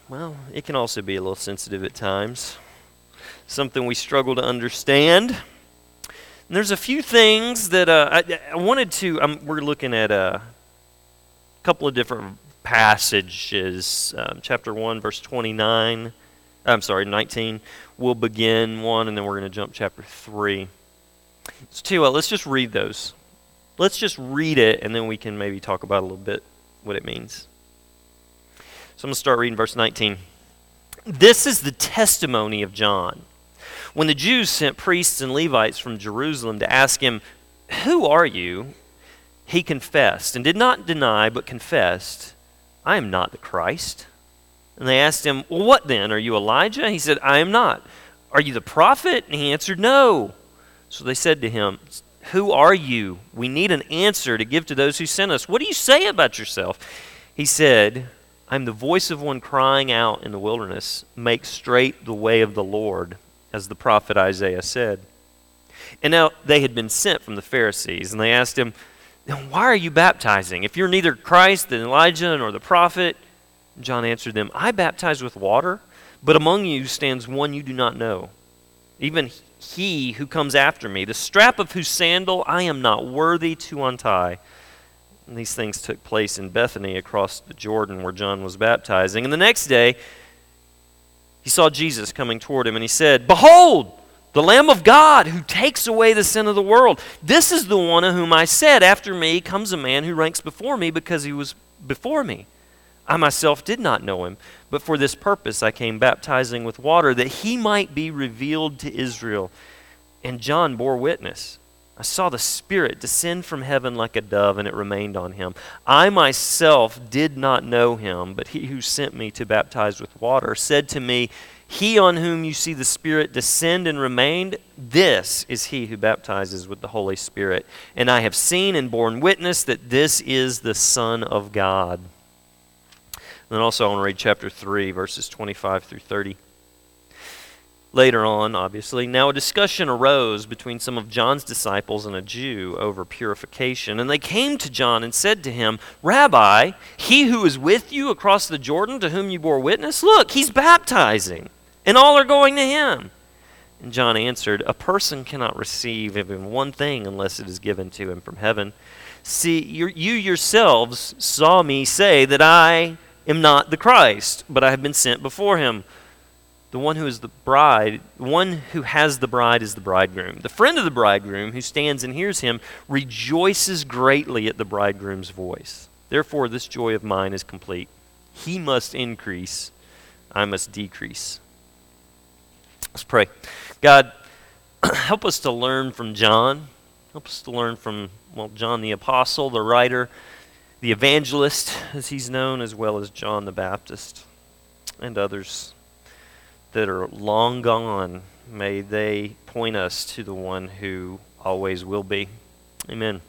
well, it can also be a little sensitive at times. Something we struggle to understand. And there's a few things that I wanted to, we're looking at a couple of different passages. Chapter 1, verse 19. We'll begin 1, and then we're going to jump chapter 3. So tell you what, let's just read those. Let's just read it, and then we can maybe talk about a little bit what it means. So I'm going to start reading verse 19. This is the testimony of John. When the Jews sent priests and Levites from Jerusalem to ask him, "Who are you?" he confessed, and did not deny, but confessed, "I am not the Christ." And they asked him, "Well, what then? Are you Elijah?" He said, "I am not." "Are you the prophet?" And he answered, "No." So they said to him, "Who are you? We need an answer to give to those who sent us. What do you say about yourself?" He said, "I'm the voice of one crying out in the wilderness, 'Make straight the way of the Lord,' as the prophet Isaiah said." And now they had been sent from the Pharisees, and they asked him, "Why are you baptizing? If you're neither Christ, then Elijah, nor the prophet." John answered them, "I baptize with water, but among you stands one you do not know, even he who comes after me, the strap of whose sandal I am not worthy to untie." And these things took place in Bethany across the Jordan where John was baptizing. And the next day he saw Jesus coming toward him, and he said, "Behold, the Lamb of God who takes away the sin of the world. This is the one of whom I said, 'After me comes a man who ranks before me because he was before me.' I myself did not know him, but for this purpose I came baptizing with water, that he might be revealed to Israel." And John bore witness. "I saw the Spirit descend from heaven like a dove, and it remained on him. I myself did not know him, but he who sent me to baptize with water said to me, 'He on whom you see the Spirit descend and remain, this is he who baptizes with the Holy Spirit. And I have seen and borne witness that this is the Son of God.'" And then also I want to read chapter 3, verses 25 through 30. Later on, obviously, now a discussion arose between some of John's disciples and a Jew over purification. And they came to John and said to him, "Rabbi, he who is with you across the Jordan, to whom you bore witness, look, he's baptizing, and all are going to him." And John answered, "A person cannot receive even one thing unless it is given to him from heaven. See, you yourselves saw me say that I am not the Christ, but I have been sent before him. The one who has the bride is the bridegroom. The friend of the bridegroom who stands and hears him rejoices greatly at the bridegroom's voice. Therefore this joy of mine is complete. He must increase, I must decrease." Let's pray. God, help us to learn from John. Help us to learn from, John the apostle, the writer, the evangelist, as he's known, as well as John the Baptist and others that are long gone. May they point us to the one who always will be. Amen.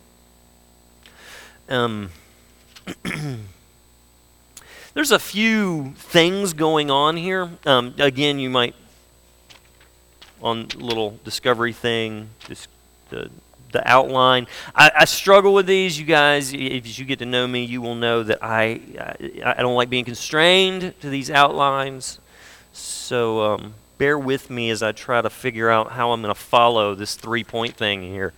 There's a few things going on here. Again, you might, on little discovery thing, the outline. I struggle with these, you guys. If you get to know me, you will know that I don't like being constrained to these outlines. So bear with me as I try to figure out how I'm going to follow this 3-point thing here.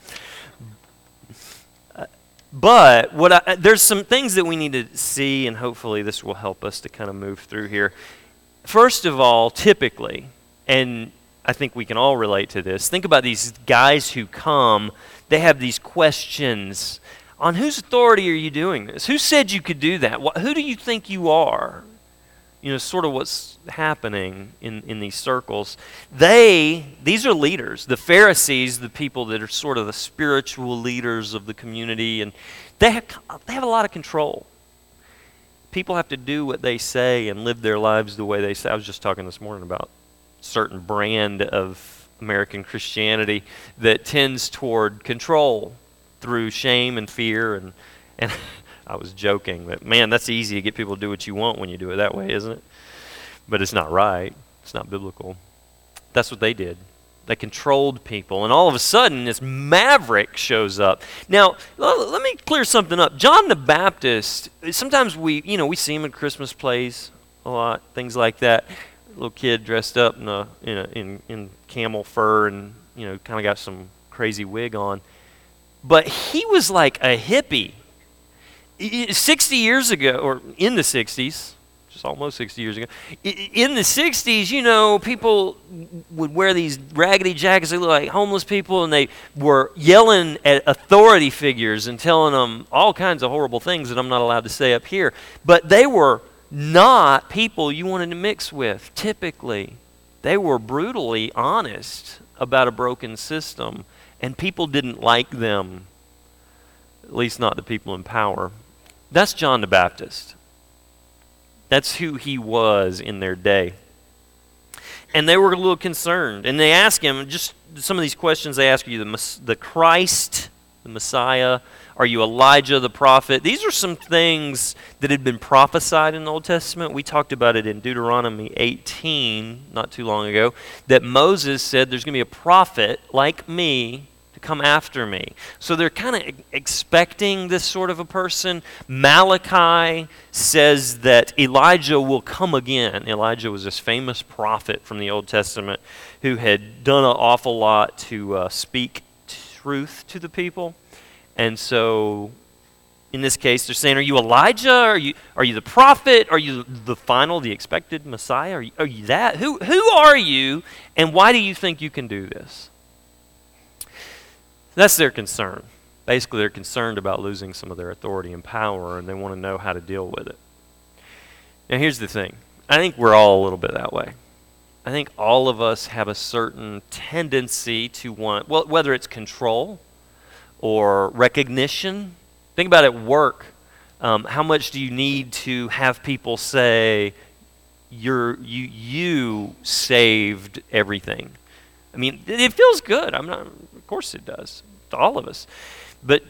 But there's some things that we need to see, and hopefully this will help us to kind of move through here. First of all, typically, and I think we can all relate to this, think about these guys who come. They have these questions. On whose authority are you doing this? Who said you could do that? Who do you think you are? Sort of what's happening in these circles. These are leaders. The Pharisees, the people that are sort of the spiritual leaders of the community, and they have a lot of control. People have to do what they say and live their lives the way they say. I was just talking this morning about a certain brand of American Christianity that tends toward control through shame and fear, and I was joking that, man, that's easy to get people to do what you want when you do it that way, isn't it? But it's not right. It's not biblical. That's what they did. They controlled people, and all of a sudden this maverick shows up. Now, let me clear something up. John the Baptist, sometimes we see him in Christmas plays. a lot, things like that. Little kid dressed up in camel fur and kind of got some crazy wig on. But he was like a hippie. 60 years ago, or in the 60s, just almost 60 years ago, in the 60s, people would wear these raggedy jackets. They look like homeless people, and they were yelling at authority figures and telling them all kinds of horrible things that I'm not allowed to say up here. But they were not people you wanted to mix with, typically. They were brutally honest about a broken system, and people didn't like them, at least not the people in power. That's John the Baptist. That's who he was in their day. And they were a little concerned. And they asked him, just some of these questions they ask you, the Christ, the Messiah, are you Elijah the prophet? These are some things that had been prophesied in the Old Testament. We talked about it in Deuteronomy 18 not too long ago, that Moses said there's going to be a prophet like me come after me. So they're kind of expecting this sort of a person. Malachi says that Elijah will come again. Elijah was this famous prophet from the Old Testament who had done an awful lot to speak truth to the people. And so in this case, they're saying, are you Elijah? Are you the prophet? Are you the final, the expected Messiah? Are you that? Who are you, and why do you think you can do this? That's their concern. Basically, they're concerned about losing some of their authority and power, and they want to know how to deal with it. Now, here's the thing. I think we're all a little bit that way. I think all of us have a certain tendency to want, well, whether it's control or recognition. Think about at work. How much do you need to have people say, you saved everything? I mean, it feels good. Of course it does to all of us. But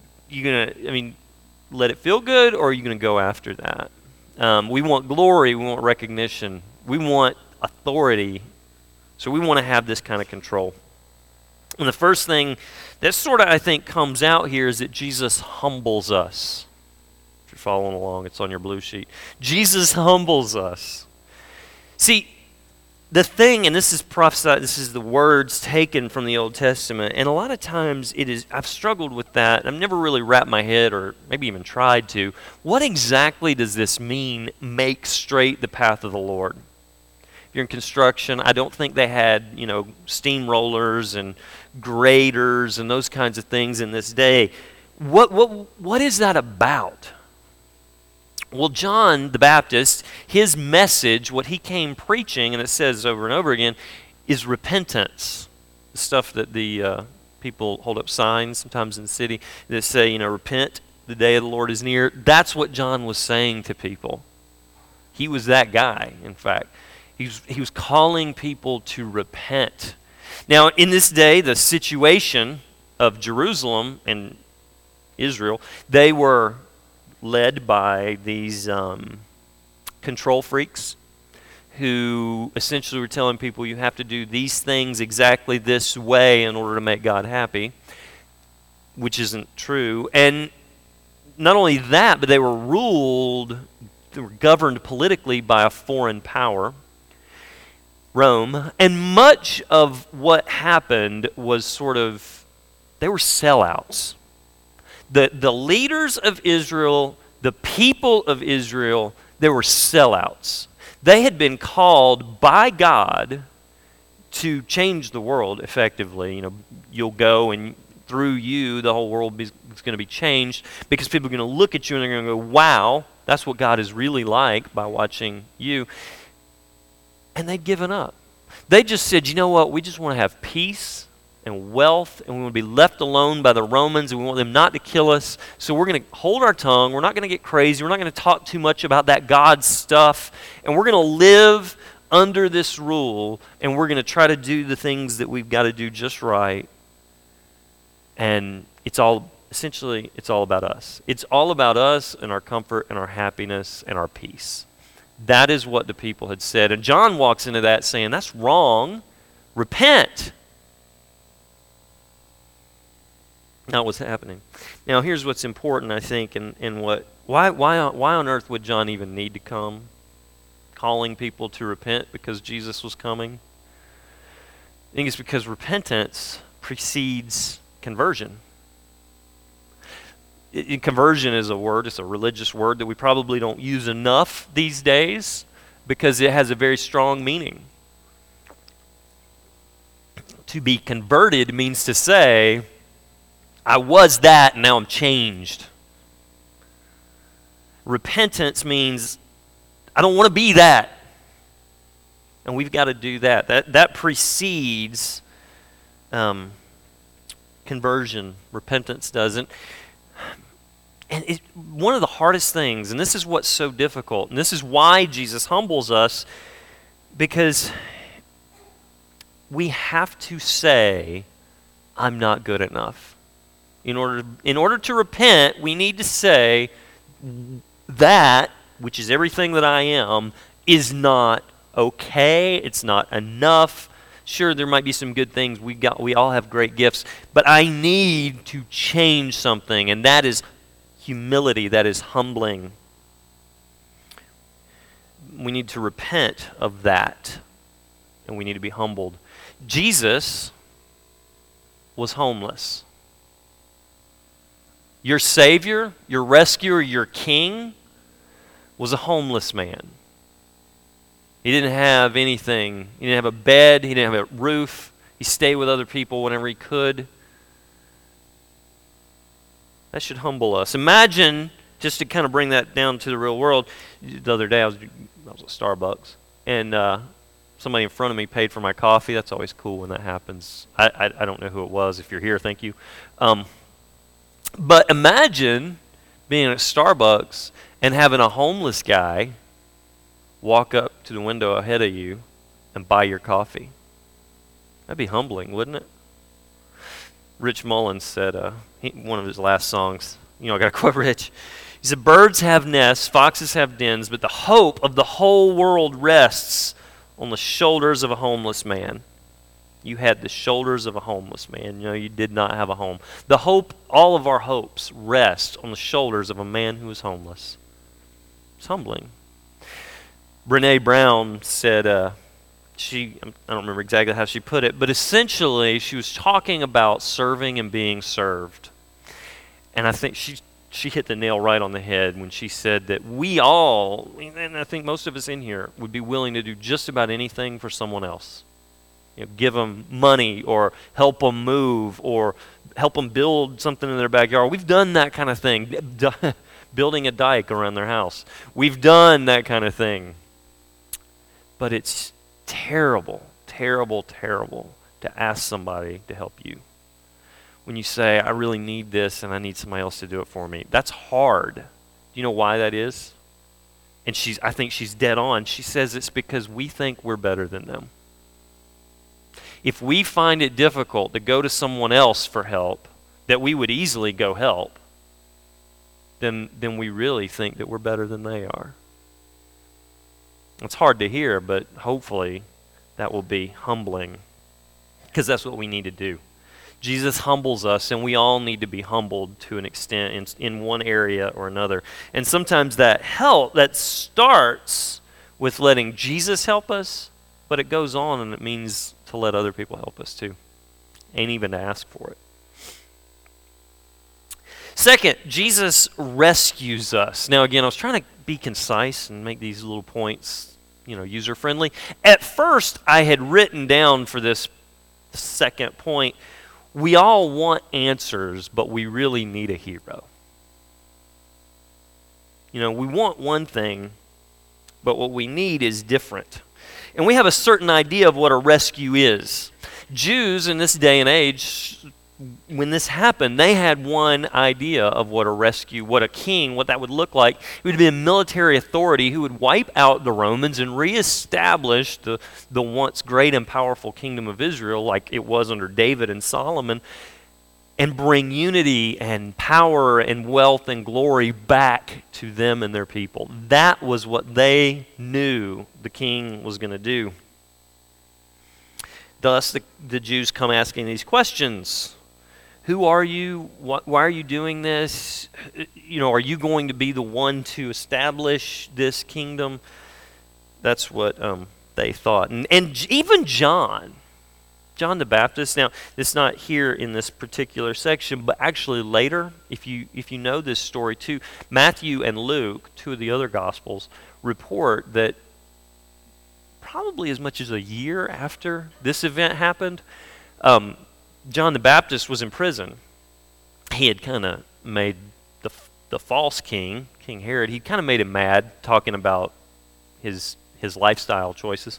let it feel good, or are you going to go after that? We want glory. We want recognition. We want authority. So we want to have this kind of control. And the first thing that sort of, I think, comes out here is that Jesus humbles us. If you're following along, it's on your blue sheet. Jesus humbles us. See, the thing, and this is prophesied, this is the words taken from the Old Testament, and a lot of times I've struggled with that. I've never really wrapped my head, or maybe even tried to. What exactly does this mean, make straight the path of the Lord? If you're in construction, I don't think they had, steamrollers and graders and those kinds of things in this day. What is that about? Well, John the Baptist, his message, what he came preaching, and it says over and over again, is repentance. The stuff that the people hold up signs sometimes in the city that say, repent, the day of the Lord is near. That's what John was saying to people. He was that guy, in fact. He was calling people to repent. Now, in this day, the situation of Jerusalem and Israel, they were led by these control freaks who essentially were telling people you have to do these things exactly this way in order to make God happy, which isn't true. And not only that, but they were governed politically by a foreign power, Rome. And much of what happened was they were sellouts. The leaders of Israel, the people of Israel, they were sellouts. They had been called by God to change the world effectively. You'll go, and through you, the whole world is going to be changed, because people are going to look at you and they're going to go, wow, that's what God is really like by watching you. And they'd given up. They just said, you know what, we just want to have peace and wealth, and we want to be left alone by the Romans, and we want them not to kill us, so we're going to hold our tongue, we're not going to get crazy, we're not going to talk too much about that God stuff, and we're going to live under this rule, and we're going to try to do the things that we've got to do just right. And it's all about us. It's all about us and our comfort and our happiness and our peace. That is what the people had said. And John walks into that saying, that's wrong. Repent. Not what's happening. Now, here's what's important, I think, why on earth would John even need to come? calling people to repent because Jesus was coming? I think it's because repentance precedes conversion. Conversion is a word, it's a religious word that we probably don't use enough these days because it has a very strong meaning. To be converted means to say, I was that and now I'm changed. Repentance means I don't want to be that. And we've got to do that. That precedes conversion. Repentance doesn't. And one of the hardest things, and this is what's so difficult, and this is why Jesus humbles us, because we have to say, I'm not good enough. In order to repent, we need to say, that, which is everything that I am, is not okay. It's not enough. Sure, there might be some good things. We all have great gifts, but I need to change something, and that is humility. That is humbling. We need to repent of that, and we need to be humbled. Jesus was homeless. Your Savior, your rescuer, your King was a homeless man. He didn't have anything. He didn't have a bed. He didn't have a roof. He stayed with other people whenever he could. That should humble us. Imagine, just to kind of bring that down to the real world, the other day I was at Starbucks, and somebody in front of me paid for my coffee. That's always cool when that happens. I don't know who it was. If you're here, thank you. But imagine being at Starbucks and having a homeless guy walk up to the window ahead of you and buy your coffee. That'd be humbling, wouldn't it? Rich Mullins said, one of his last songs, I got to quote Rich. He said, birds have nests, foxes have dens, but the hope of the whole world rests on the shoulders of a homeless man. You had the shoulders of a homeless man. You did not have a home. The hope, all of our hopes rest on the shoulders of a man who is homeless. It's humbling. Brene Brown said, I don't remember exactly how she put it, but essentially she was talking about serving and being served. And I think she hit the nail right on the head when she said that we all, and I think most of us in here, would be willing to do just about anything for someone else. Give them money or help them move or help them build something in their backyard. We've done that kind of thing, building a dike around their house. We've done that kind of thing. But it's terrible, terrible, terrible to ask somebody to help you. When you say, I really need this and I need somebody else to do it for me. That's hard. Do you know why that is? And I think she's dead on. She says it's because we think we're better than them. If we find it difficult to go to someone else for help, that we would easily go help, then we really think that we're better than they are. It's hard to hear, but hopefully that will be humbling, because that's what we need to do. Jesus humbles us, and we all need to be humbled to an extent in one area or another. And sometimes that starts with letting Jesus help us, but it goes on and it means to let other people help us too, and even to ask for it. Second, Jesus rescues us. Now again, I was trying to be concise and make these little points, user-friendly. At first, I had written down for this second point, we all want answers, but we really need a hero. We want one thing, but what we need is different. And we have a certain idea of what a rescue is. Jews in this day and age, when this happened, they had one idea of what a rescue, what a king, what that would look like. It would be a military authority who would wipe out the Romans and reestablish the once great and powerful kingdom of Israel like it was under David and Solomon, and bring unity and power and wealth and glory back to them and their people. That was what they knew the king was going to do. Thus, the Jews come asking these questions. Who are you? Why are you doing this? Are you going to be the one to establish this kingdom? That's what they thought. And even John the Baptist. Now, it's not here in this particular section, but actually later, if you know this story too, Matthew and Luke, two of the other Gospels, report that probably as much as a year after this event happened, John the Baptist was in prison. He had kind of made the false king, King Herod, he kind of made him mad, talking about his lifestyle choices.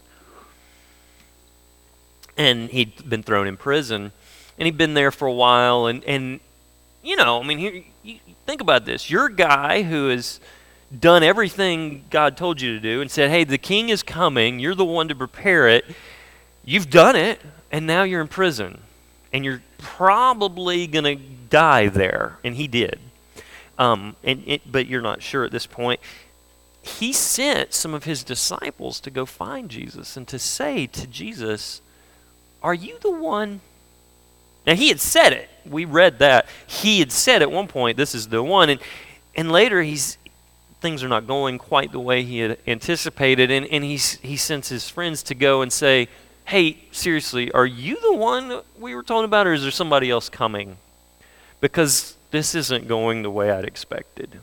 And he'd been thrown in prison, and he'd been there for a while, and you know, I mean, you think about this. You're a guy who has done everything God told you to do and said, hey, the king is coming, you're the one to prepare it. You've done it, and now you're in prison, and you're probably going to die there, and he did. But you're not sure at this point. He sent some of his disciples to go find Jesus and to say to Jesus, are you the one? Now, he had said it. We read that. He had said at one point, this is the one. And later, things are not going quite the way he had anticipated. And he sends his friends to go and say, hey, seriously, are you the one we were talking about, or is there somebody else coming? Because this isn't going the way I'd expected.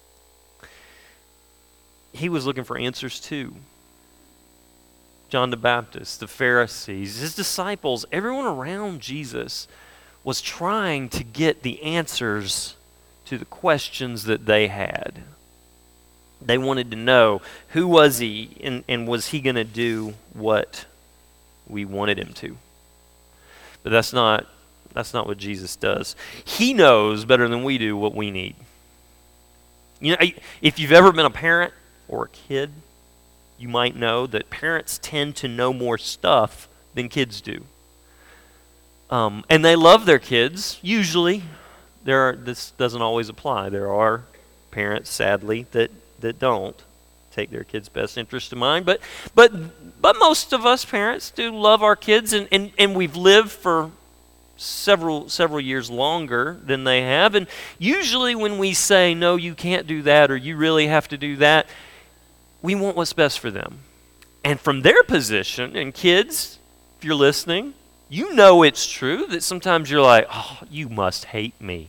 He was looking for answers too. John the Baptist, the Pharisees, his disciples, everyone around Jesus was trying to get the answers to the questions that they had. They wanted to know, who was he, and was he going to do what we wanted him to? But that's not what Jesus does. He knows better than we do what we need. You know, if you've ever been a parent or a kid, you might know that parents tend to know more stuff than kids do. And they love their kids, usually. This doesn't always apply. There are parents, sadly, that don't take their kids' best interest in mind. But most of us parents do love our kids, and we've lived for several years longer than they have. And usually when we say, no, you can't do that, or you really have to do that, we want what's best for them. And from their position, and kids, if you're listening, you know it's true that sometimes you're like, oh, you must hate me.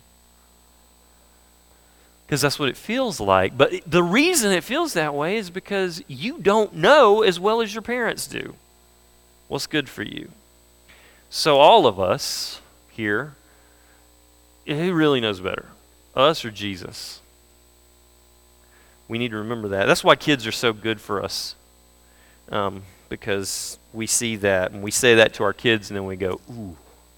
Because that's what it feels like. But the reason it feels that way is because you don't know as well as your parents do what's good for you. So all of us here, who really knows better? Us or Jesus? We need to remember that. That's why kids are so good for us. Because we see that, and we say that to our kids, and then we go, ooh.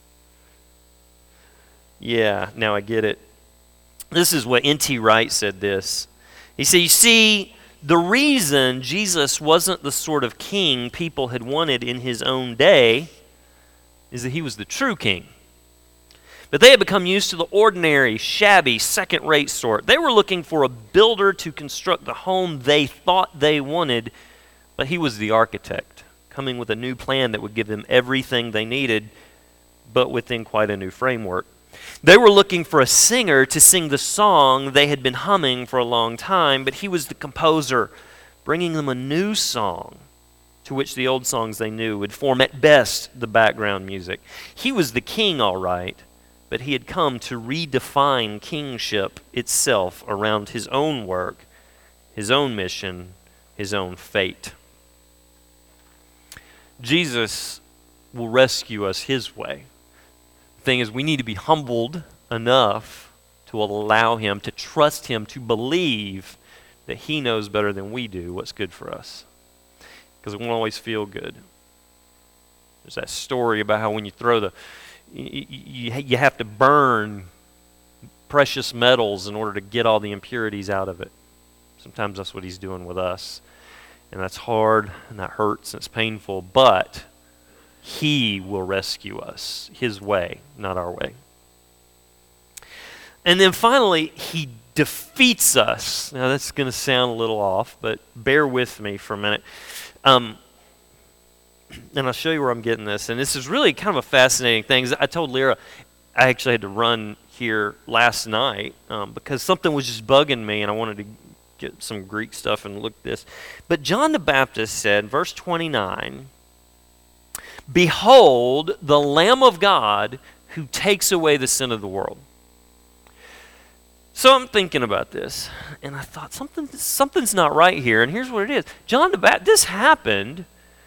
Yeah, now I get it. This is what N.T. Wright said this. He said, you see, the reason Jesus wasn't the sort of king people had wanted in his own day is that he was the true king. But they had become used to the ordinary, shabby, second-rate sort. They were looking for a builder to construct the home they thought they wanted, but he was the architect, coming with a new plan that would give them everything they needed, but within quite a new framework. They were looking for a singer to sing the song they had been humming for a long time, but he was the composer, bringing them a new song to which the old songs they knew would form at best the background music. He was the king, all right, but he had come to redefine kingship itself around his own work, his own mission, his own fate. Jesus will rescue us his way. The thing is, we need to be humbled enough to allow him, to trust him, to believe that he knows better than we do what's good for us. Because it won't always feel good. There's that story about how when you throw you have to burn precious metals in order to get all the impurities out of it. Sometimes that's what he's doing with us. And that's hard, and that hurts, and it's painful, but he will rescue us his way, not our way. And then finally, he defeats us. Now that's going to sound a little off, but bear with me for a minute. And I'll show you where I'm getting this. And this is really kind of a fascinating thing. I told Lyra I actually had to run here last night because something was just bugging me, and I wanted to get some Greek stuff and look this. But John the Baptist said, verse 29, "Behold, the Lamb of God who takes away the sin of the world." So I'm thinking about this, and I thought something's not right here, and here's what it is. John the Baptist, this happened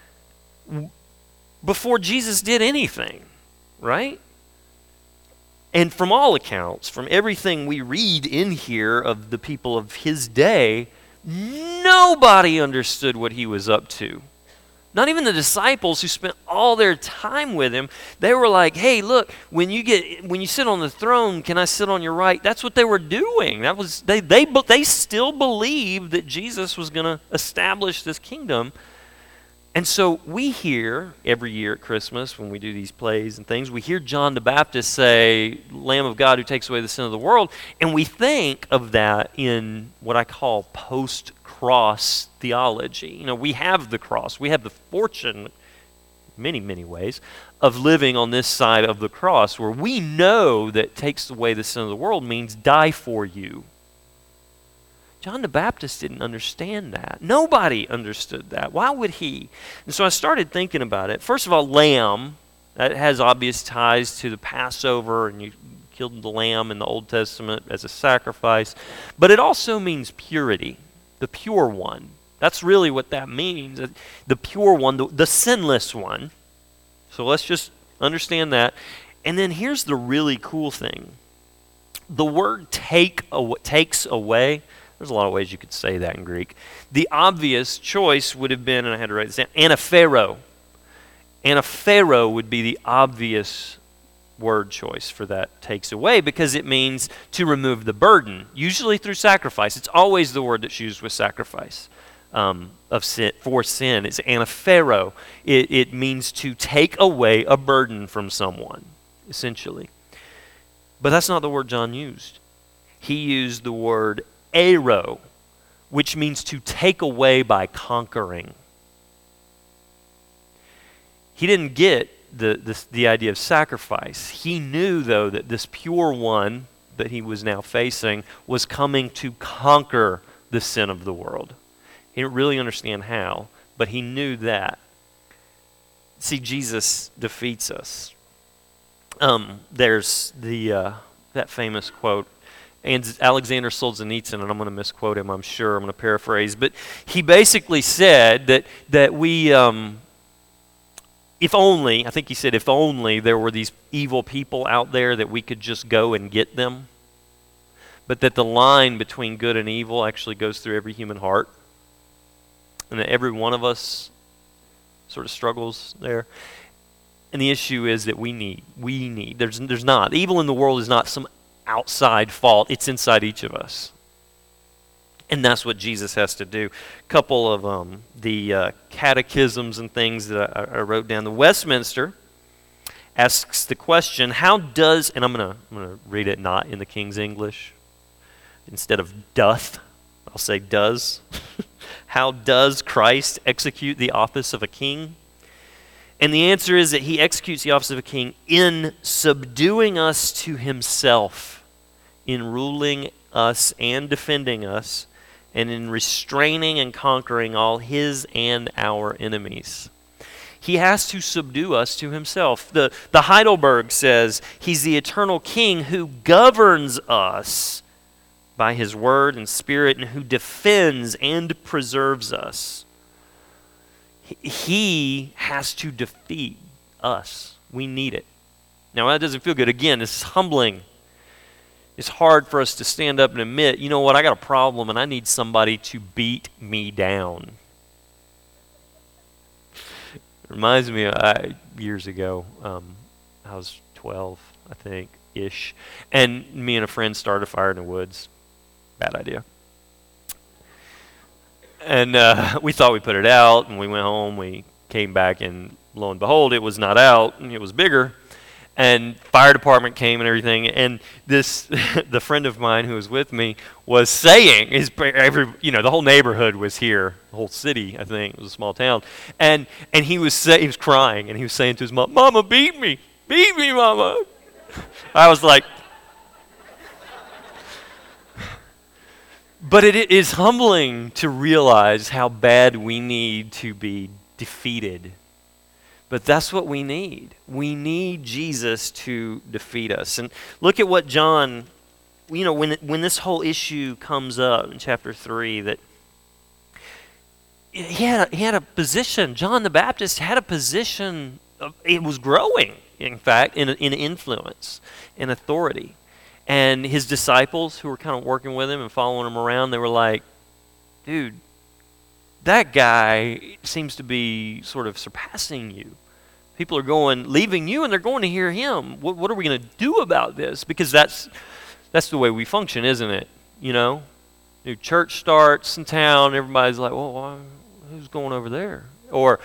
before Jesus did anything, right? And from all accounts, from everything we read in here of the people of his day, nobody understood what he was up to. Not even the disciples who spent all their time with him. They were like, "Hey, look, when you sit on the throne, can I sit on your right?" That's what they were doing. That was they still believed that Jesus was going to establish this kingdom. And so we hear every year at Christmas when we do these plays and things, we hear John the Baptist say, "Lamb of God who takes away the sin of the world," and we think of that in what I call post-cross theology. You know, we have the cross. We have the fortune, many, many ways, of living on this side of the cross where we know that takes away the sin of the world means die for you. John the Baptist didn't understand that. Nobody understood that. Why would he? And so I started thinking about it. First of all, lamb, that has obvious ties to the Passover, and you killed the lamb in the Old Testament as a sacrifice. But it also means purity, the pure one. That's really what that means, the pure one, the sinless one. So let's just understand that. And then here's the really cool thing. The word takes away. There's a lot of ways you could say that in Greek. The obvious choice would have been, and I had to write this down, anaphero. Anaphero would be the obvious word choice for that, takes away, because it means to remove the burden, usually through sacrifice. It's always the word that's used with sacrifice of sin, for sin. It's anaphero. It means to take away a burden from someone, essentially. But that's not the word John used. He used the word airo, which means to take away by conquering. He didn't get the idea of sacrifice. He knew, though, that this pure one that he was now facing was coming to conquer the sin of the world. He didn't really understand how, but he knew that. See, Jesus defeats us. There's that famous quote, and Alexander Solzhenitsyn, and I'm going to misquote him, I'm sure, I'm going to paraphrase, but he basically said that we, if only, I think he said, if only there were these evil people out there that we could just go and get them, but that the line between good and evil actually goes through every human heart, and that every one of us sort of struggles there. And the issue is that we need, there's not, evil in the world is not some outside fault, it's inside each of us. And that's what Jesus has to do. A couple of the catechisms and things that I wrote down. The Westminster asks the question, how does, and I'm gonna read it not in the King's English. Instead of doth, I'll say does. How does Christ execute the office of a king? And the answer is that he executes the office of a king in subduing us to himself, in ruling us and defending us, and in restraining and conquering all his and our enemies. He has to subdue us to himself. The Heidelberg says he's the eternal king who governs us by his word and spirit, and who defends and preserves us. He has to defeat us. We need it. Now, that doesn't feel good. Again, this is humbling. It's hard for us to stand up and admit, you know what, I got a problem and I need somebody to beat me down. It reminds me, years ago, I was 12, I think, ish, and me and a friend started a fire in the woods. Bad idea. And we thought we put it out, and we went home. We came back, and lo and behold, it was not out, and it was bigger. And fire department came and everything. And this, the friend of mine who was with me was saying, the whole neighborhood was here, the whole city, I think, it was a small town. And he was crying, and he was saying to his mom, "Mama, beat me, Mama." I was like, But it is humbling to realize how bad we need to be defeated. But that's what we need. We need Jesus to defeat us. And look at what John, when this whole issue comes up in chapter 3, that he had a position. John the Baptist had a position. It was growing, in fact, in influence and authority. And his disciples, who were kind of working with him and following him around, they were like, dude, that guy seems to be sort of surpassing you. People are leaving you, and they're going to hear him. What are we going to do about this? Because that's the way we function, isn't it? New church starts in town, everybody's like, well, who's going over there? Or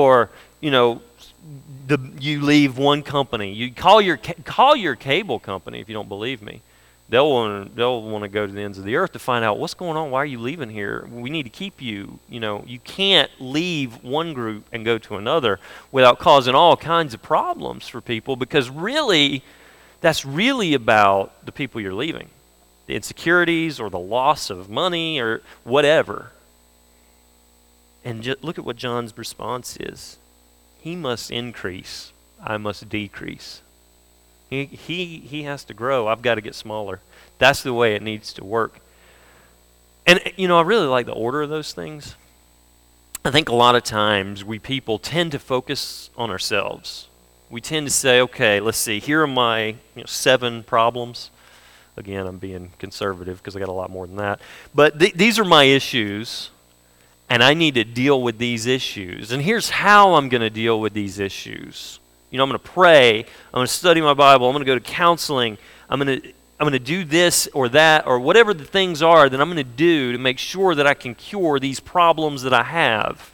you leave one company. You call your cable company if you don't believe me. They'll want to go to the ends of the earth to find out what's going on. Why are you leaving here? We need to keep you. You can't leave one group and go to another without causing all kinds of problems for people, because really, that's really about the people you're leaving, the insecurities or the loss of money or whatever. And just look at what John's response is. He must increase, I must decrease. He has to grow. I've got to get smaller. That's the way it needs to work. And, I really like the order of those things. I think a lot of times we people tend to focus on ourselves. We tend to say, okay, let's see, here are my 7 problems. Again, I'm being conservative because I got a lot more than that. But these are my issues, and I need to deal with these issues. And here's how I'm going to deal with these issues. I'm going to pray, I'm going to study my Bible, I'm going to go to counseling, I'm going to do this or that or whatever the things are that I'm going to do to make sure that I can cure these problems that I have.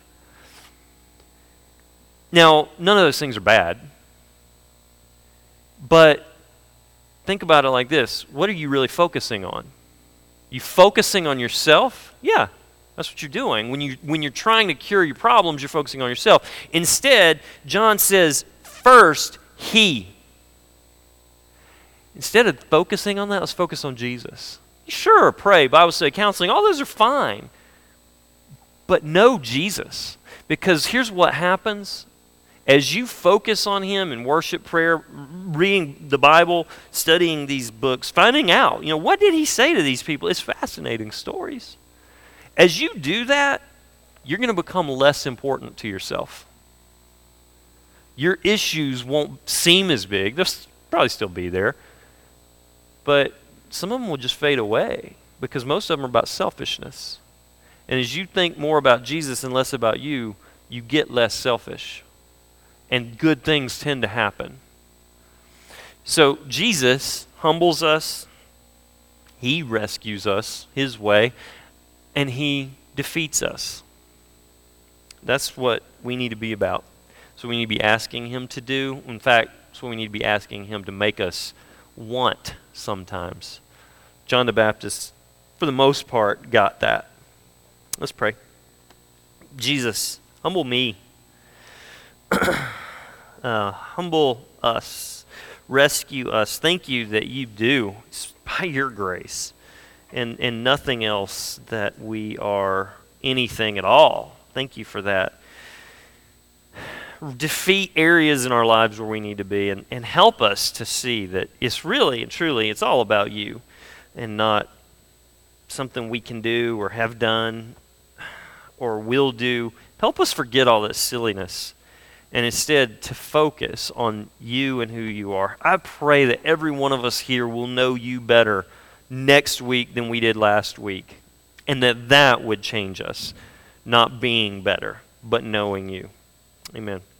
Now, none of those things are bad. But think about it like this. What are you really focusing on? You focusing on yourself? Yeah, that's what you're doing. When you're trying to cure your problems, you're focusing on yourself. Instead, John says, first, he. Instead of focusing on that, let's focus on Jesus. Sure, pray, Bible study, counseling, all those are fine. But know Jesus. Because here's what happens. As you focus on him in worship, prayer, reading the Bible, studying these books, finding out, what did he say to these people? It's fascinating stories. As you do that, you're going to become less important to yourself. Your issues won't seem as big. They'll probably still be there. But some of them will just fade away because most of them are about selfishness. And as you think more about Jesus and less about you, you get less selfish. And good things tend to happen. So Jesus humbles us. He rescues us his way. And he defeats us. That's what we need to be about. So we need to be asking him to do. In fact, that's what we need to be asking him to make us want sometimes. John the Baptist, for the most part, got that. Let's pray. Jesus, humble me. Humble us. Rescue us. Thank you that you do. It's by your grace. And nothing else that we are anything at all. Thank you for that. Defeat areas in our lives where we need to be and help us to see that it's really and truly, it's all about you and not something we can do or have done or will do. Help us forget all that silliness and instead to focus on you and who you are. I pray that every one of us here will know you better next week than we did last week, and that would change us, not being better, but knowing you. Amen.